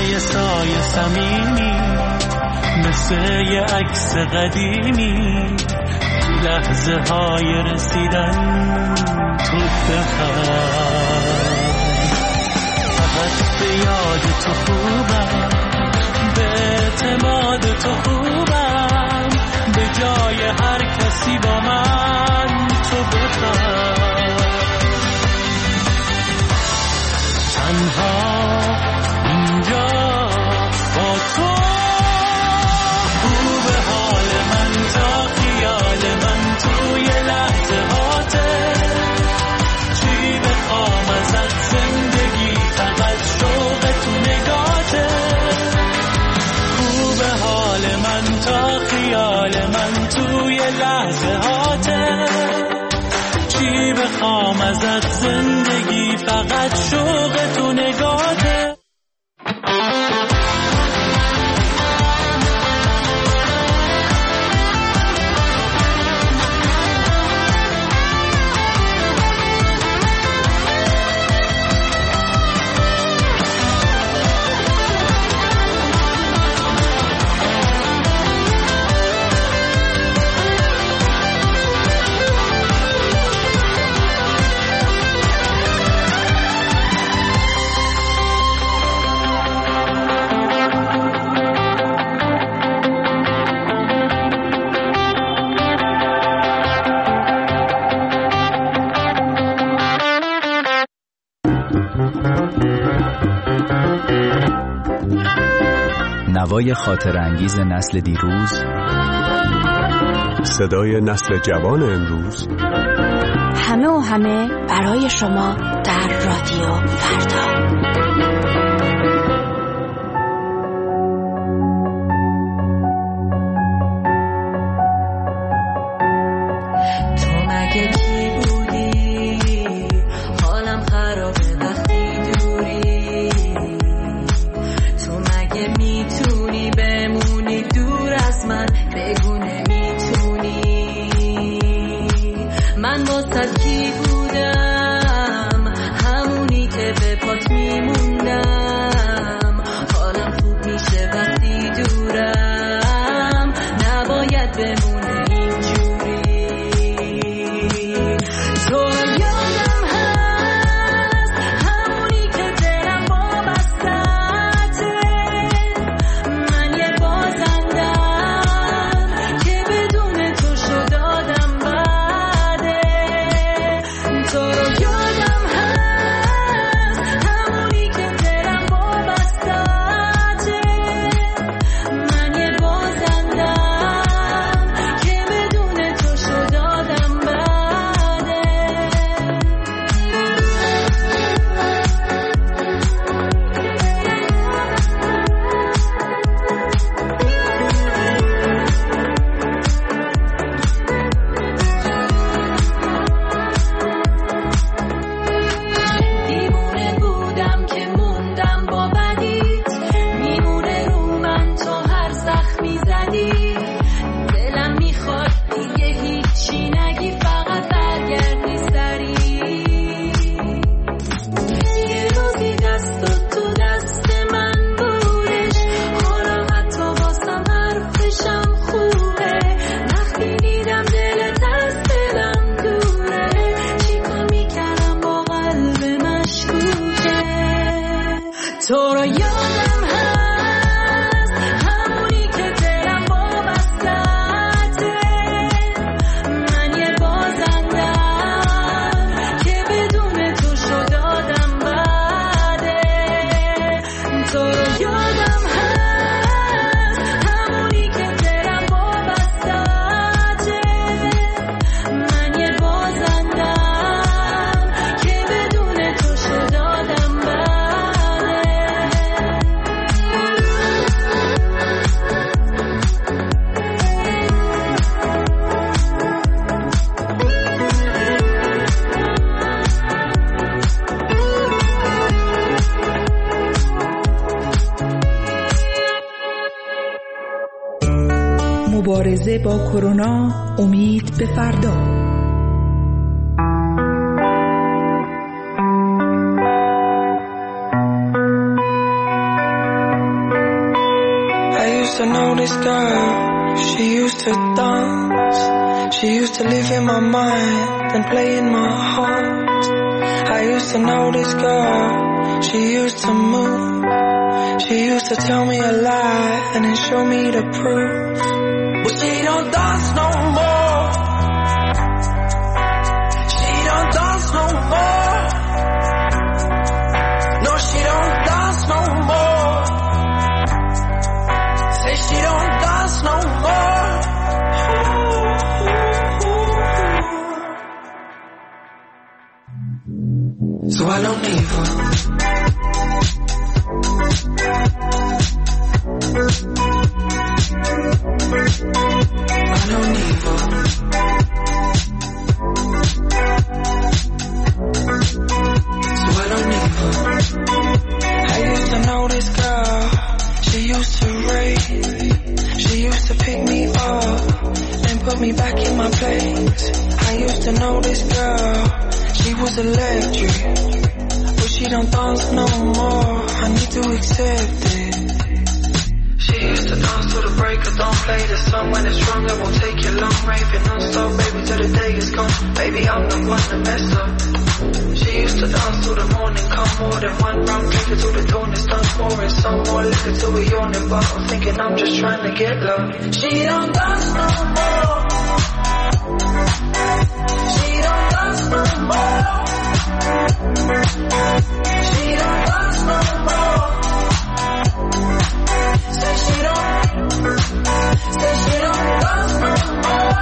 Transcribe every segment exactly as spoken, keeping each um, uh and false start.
یه سایه صمیمی مثل یه عکس قدیمی تو لحظه های رسیدن تو بخواه. فقط به یاد تو خوبم، به اعتماد تو خوبم، به جای هر کسی با من تو بخواه. تنها اینجا با تو خوب حال من تا خیال من توی لحظه هاته. چی بخوام ازت زندگی فقط شوق تو نگاته. خوب حال من تا خیال من توی لحظه هاته. چی بخوام ازت زندگی فقط شوق تو نگاته. نوای خاطر انگیز نسل دیروز، صدای نسل جوان امروز، همه و همه برای شما در رادیو فردا. مبارزه با کرونا، امید به فردا. live in my mind and play in my heart. I used to know this girl, she used to move. She used to tell me a lie and then show me the proof. But she don't dance no more. She don't dance no more. No, she don't dance no more. Say she don't dance no more. So I don't need her. I don't need her. So I don't need her. I used to know this girl. She used to rave. She used to pick me up and put me back in my place. I used to know this girl. She was electric, but she don't dance no more. I need to accept it. She used to dance to the break of dawn. Play the song when it's strong, it won't take you long. Raving non-stop, baby, till the day is gone. Baby, I'm the one that messed up. She used to dance till the morning come. More than one round, drink it till the dawn is done. Pouring some more liquor till we yawning, but I'm thinking I'm just trying to get low. She don't dance no more. She don't dance no more. She don't dance no more. Say she don't. Say she don't dance no more.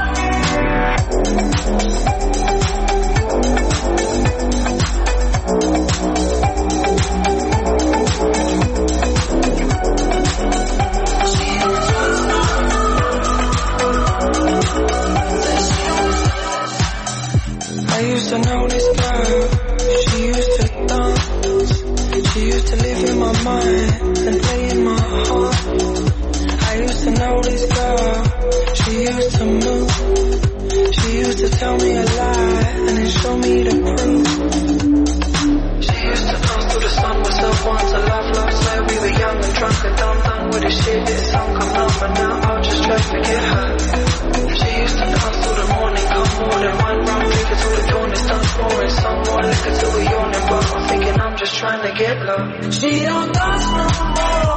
I used to know this girl, she used to dance. She used to live in my mind and play in my heart. I used to know this girl, she used to move. She used to tell me a lie and then show me the proof. She used to dance to the sun myself once. I love, love, swear we were young and drunk and dumb, done with the shit, this song come up, but now I'll just try to forget her. She used to dance till the morning come, more than one round, drink it till the dawn is done. Pouring some more liquor till we yawning, but I'm thinking I'm just trying to get low. She don't dance no more.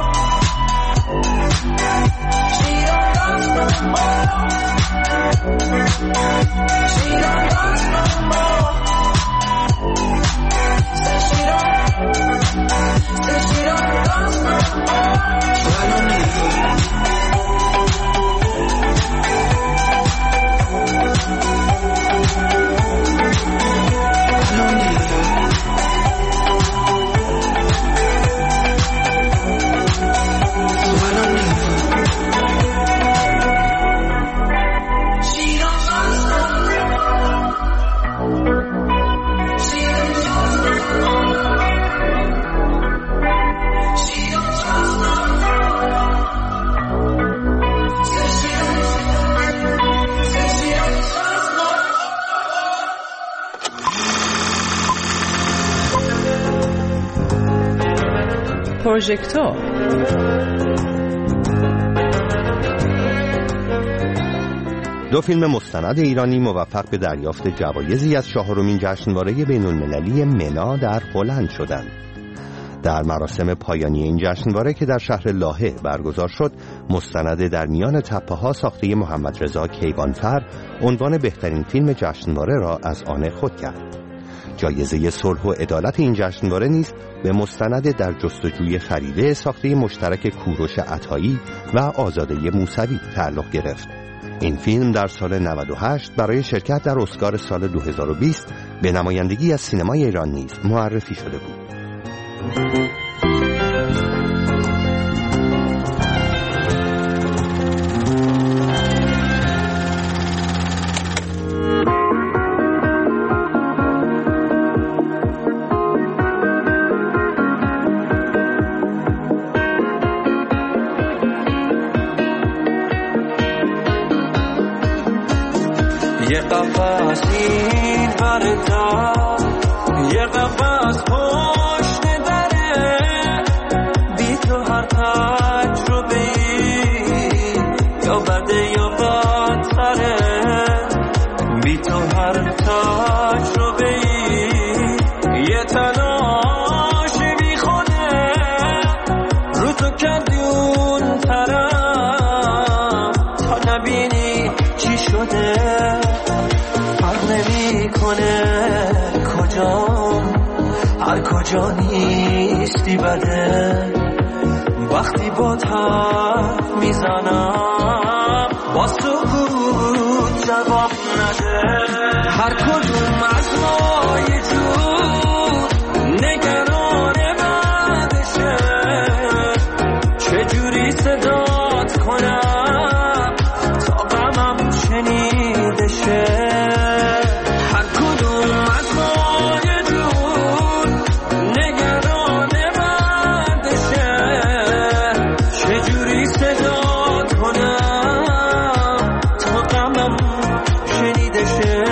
She don't dance no more. She don't dance no more. Say she don't. Say she don't dance no more. So I don't need her. I don't need her. So I don't need her. She don't trust no more. She don't trust no more. She don't trust no more. Say she don't. Say she don't trust no more. پروژکتور دو فیلم مستند ایرانی موفق به دریافت جوایزی از چهارمین جشنواره بین‌المللی منا در هلند شدند. در مراسم پایانی این جشنواره که در شهر لاهه برگزار شد، مستند در میان تپه‌ها ساخته محمد رضا کیوانفر عنوان بهترین فیلم جشنواره را از آن خود کرد. جایزه صلح و عدالت این جشنواره نیز به مستند در جستجوی فریده ساخته مشترک کوروش عطایی و آزاده موسوی تعلق گرفت. این فیلم در سال نود و هشت برای شرکت در اسکار سال دو هزار و بیست به نمایندگی از سینمای ایران نیز معرفی شده بود. یه قفصی برتا یه قفص پشت دره بی تو هر تجربه یا بده یا بدتره بی بی تو هر تجربه‌ای یه تلاش بی خوده رو تو کردی اون طرف تا نبینی چی شده فرق نمی کنه کجا هر کجا نیستی بده وقتی با حرف میزنم با سکوت جواب نده هر کدوم از ما یه جور نگران بعدشه چجوری صدات کنم تا غمم شنیده شه هر کدوم از ما یه جور نگران بعدشه چجوری صدات کنم تا غمم شنیده شه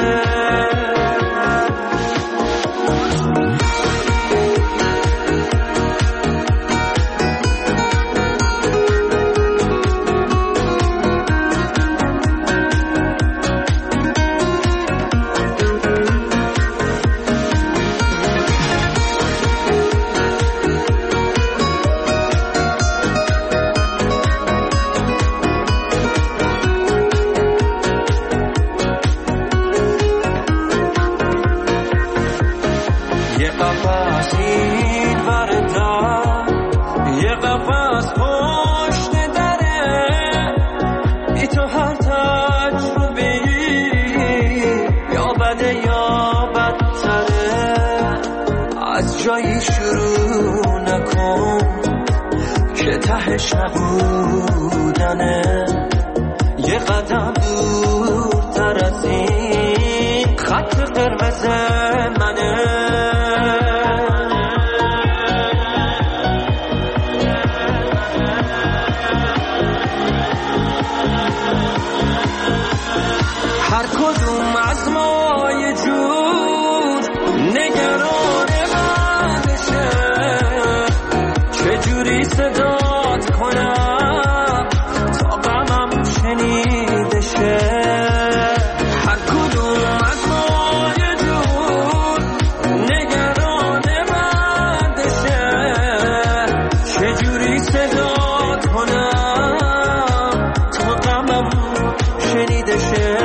یه قفص این بردار یه قفص پشت دره بی تو هر تجربه‌ای یا بده یا بدتره از جایی شروع نکن که تهش نبودنه یه قدم دورتر از این خط قرمز منه هر کدوم از ما یه جور نگران بعدشه چجوری صدات کنم تا غمم شنیده شه هر کدوم از ما یه جور نگران بعدشه چجوری صدات کنم تا غمم شنیده شه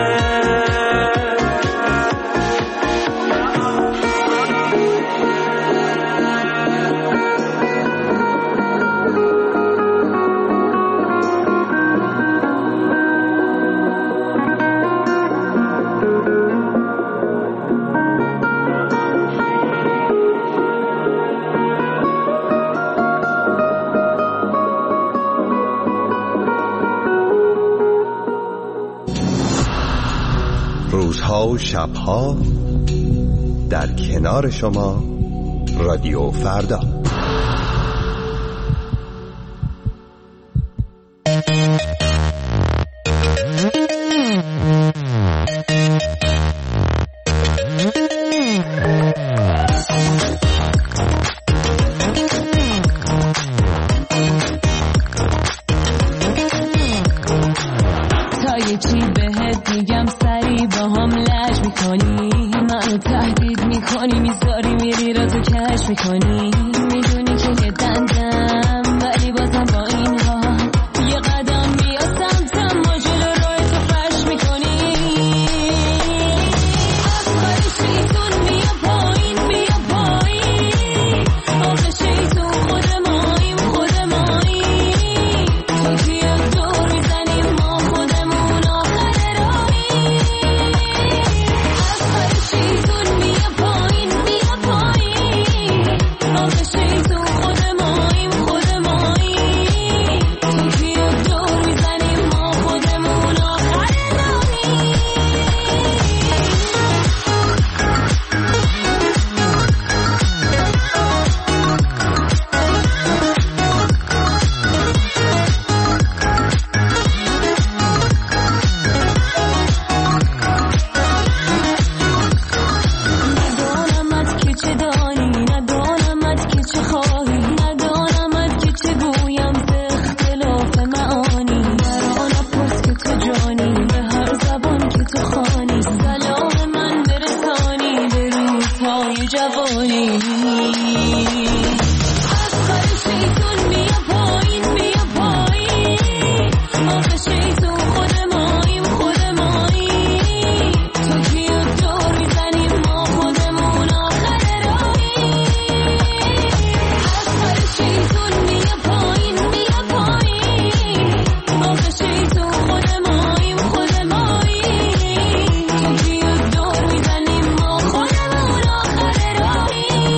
روزها و شبها در کنار شما رادیو فردا. جوانی آخر شیطون بیا پایین بیا پایین آخر شیطون خود ماییم خود ماییم تو کیو دور میزنیم ما خودمون آخر راهیم آخر شیطون بیا پایین بیا پایین آخر شیطون خود ماییم خود ماییم تو کیو دور میزنیم ما خودمون آخر راهیم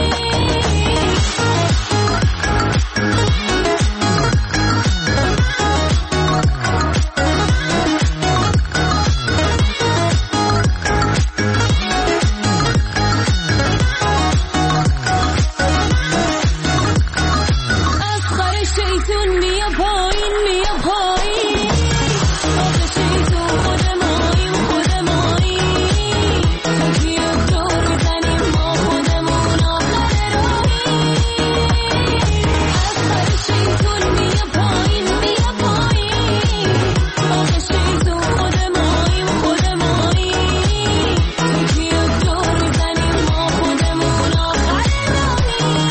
آخر شیطون بیا پایین بیا پایین آخر شیطون خود ماییم خود ماییم تو کیو دور میزنیم ما خودمون آخر راهیم آخر شیطون بیا پایین بیا پایین آخر شیطون خود ماییم خود ماییم تو کیو دور میزنیم ما خودمون آخر راهیم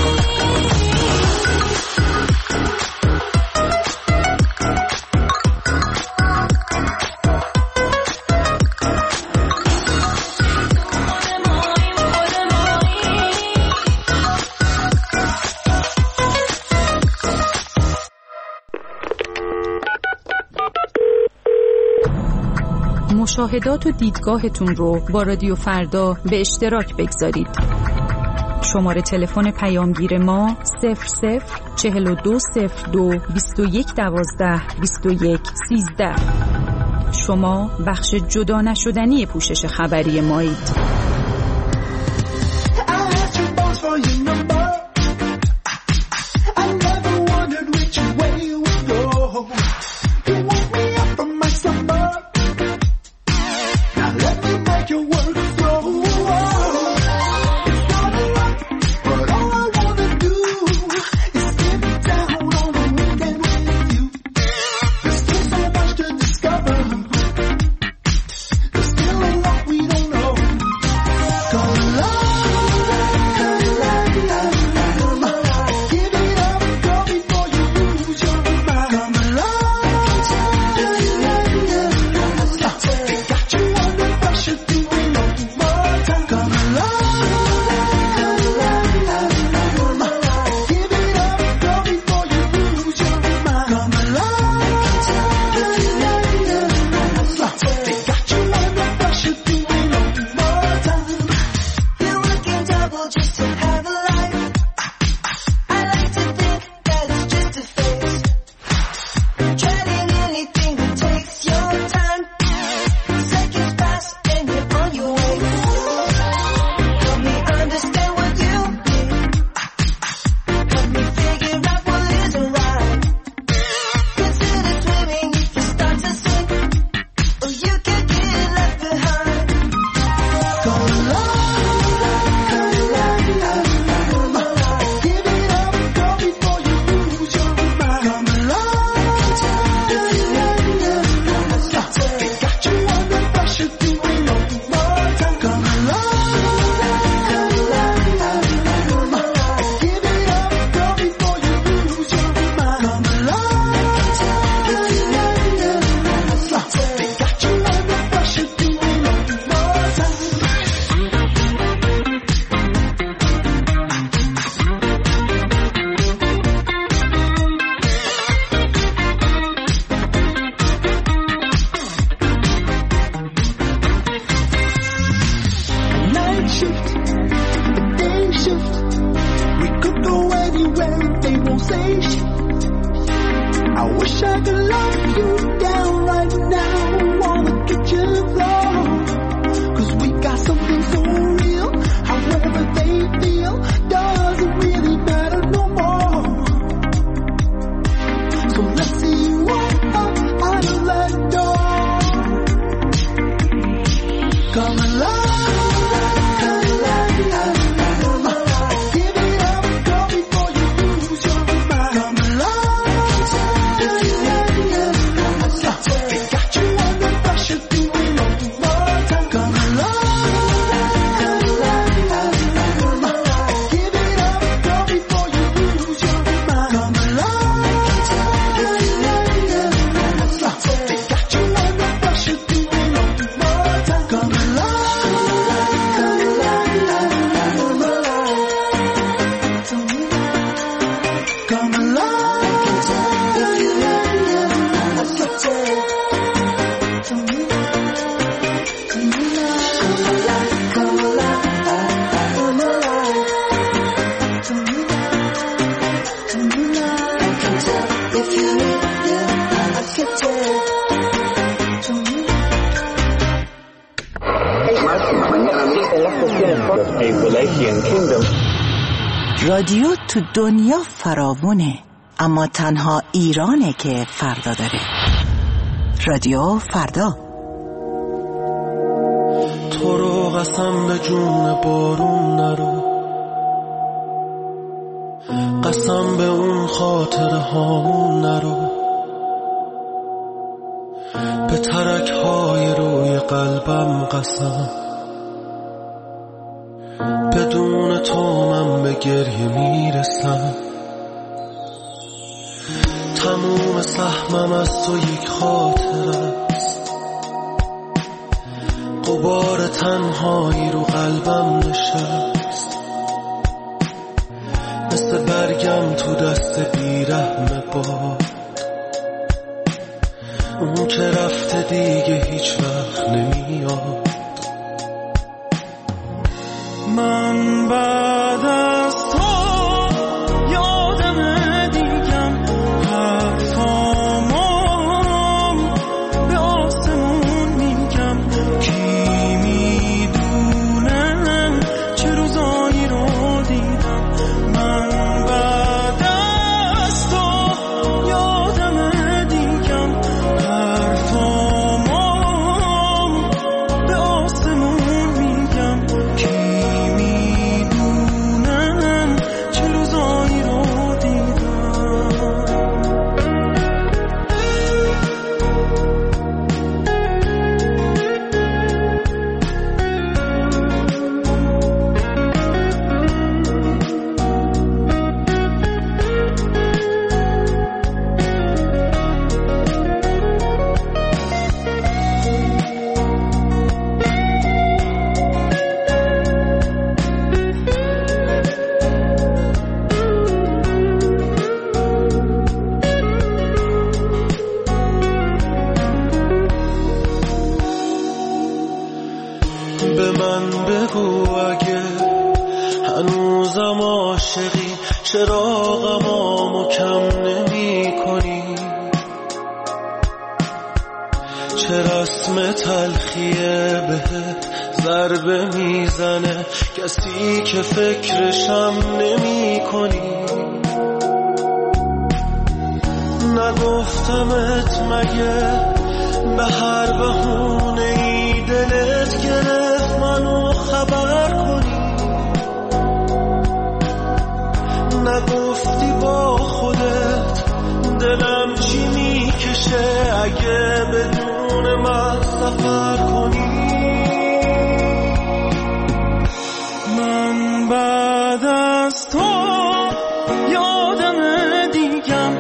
مشاهدات و دیدگاهتون رو با رادیو فردا به اشتراک بگذارید. شماره تلفن پیامگیر ما صفر صفر چهل و دو صفر دو بیست و یک دوازده بیست و یک سیزده. شما بخش جدا نشدنی پوشش خبری مایید. رادیو تو دنیا فراوونه، اما تنها ایرانه که فردا داره. رادیو فردا. تو رو قسم به جون بارون نرو، قسم به اون خاطر هامون نرو، به ترک های روی قلبم قسم، بدون تو من به گریه میرسم. تموم سهمم از تو یک خاطر است، غبار تنهایی رو قلبم نشست، مثل برگم تو دست بیرحم باد، اون که رفته دیگه هیچ وقت نمیاد. من بعد از تو یادم دیگم حرفامم به آسمون میگم، کی میدونم چه روزایی رو دیدم. من بعد از تو یادم دیگم حرفامم به آسمون میگم، کی به من بگو اگه هنوزم عاشقی، چراغمو کم نمی کنی، چه رسم تلخیه بهت ضربه میزنه، کسی که فکرشم نمی کنی. نگفتمت مگه به هر بهونه ای دلت گرفت منو خبر کنی، نگفتی با خودت دلم چی میکشه اگه بدون من سفر کنی. من بعد از تو یادم دیگم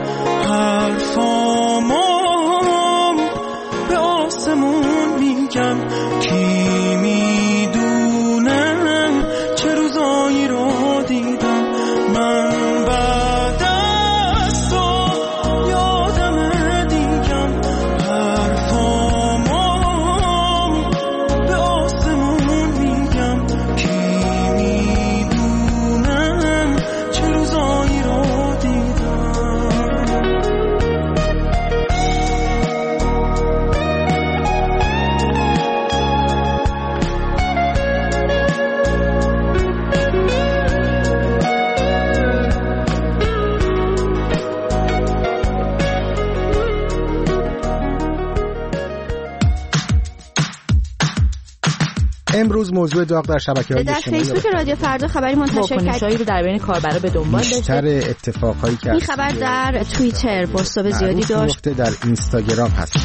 حرفامم به آسمون میگم، کی میدونم چه روزایی رو دیدم. من بعد از تو یادم دیگم حرفامم به آسمون میگم، کی میدونم چه روزایی رو دیدم. امروز موضوع داغ در شبکه‌های در اجتماعی فیسبوک رادیو فردا خبری منتشر کرد، واکنشایی رو در بین کاربرا به دنبال داشت. بیشتر اتفاقایی که این خبر در توییتر پست‌های زیادی داشت، در اینستاگرام هست.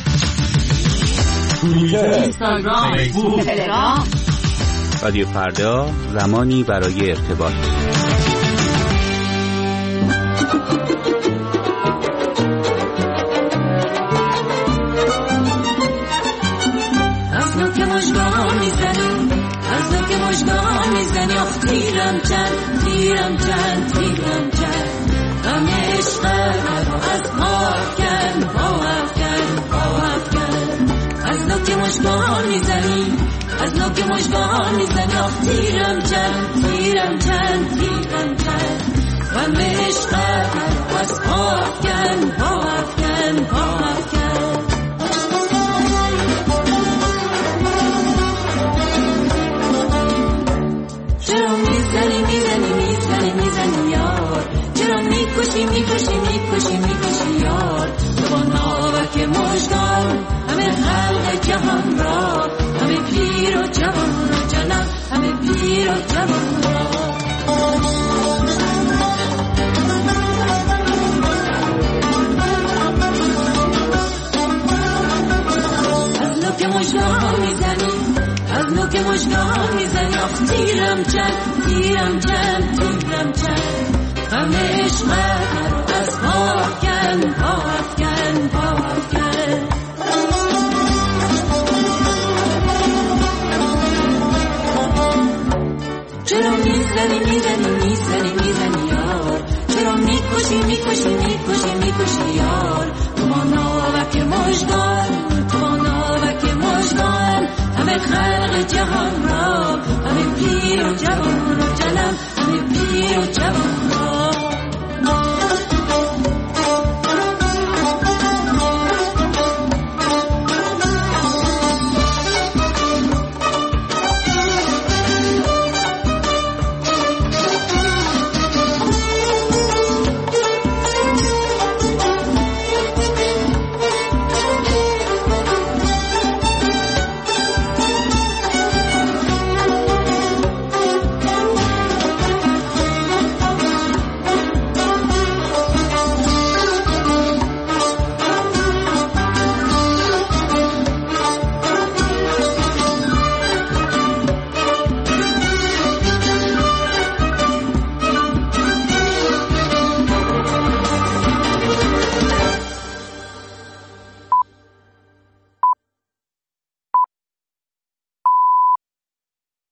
اینستاگرام، فیسبوک، تلگرام. رادیو فردا، زمانی برای ارتباط. از نو که مشگاه میزنی، از نو که مشگاه میزنی، آخ تیرم چند، تیرم چند، تیرم چند، غم عشقم از پا افکن، پا افکن، پا افکن. از نو که مشگاه میزنی، از نو که مژگان میزنی آخ تیرم چند تیرم چند تیرم چند غم عشقت از پا افکن پا افکن پا افکن چرا میزنی میزنی میزنی میزنی یار چرا میکشی میکشی میکشی میکشی یار تو با ناوک مژگان همه خلق جهان را همه پیر و جوان را جنم همه پیر و جوان را از نوک مژگان میزنی از نوک مژگان میزنی آخ تیرم چند تیرم چند تیرم چند غم عشقت از پا افکن پا افکن پا افکن چرا میزنی میزنی میزنی میزنی یار چرا میکشی میکشی میکشی میکشی یار تو با ناوک مژگان تو با ناوک مژگان همه خلق جهان را همه پیر و جوان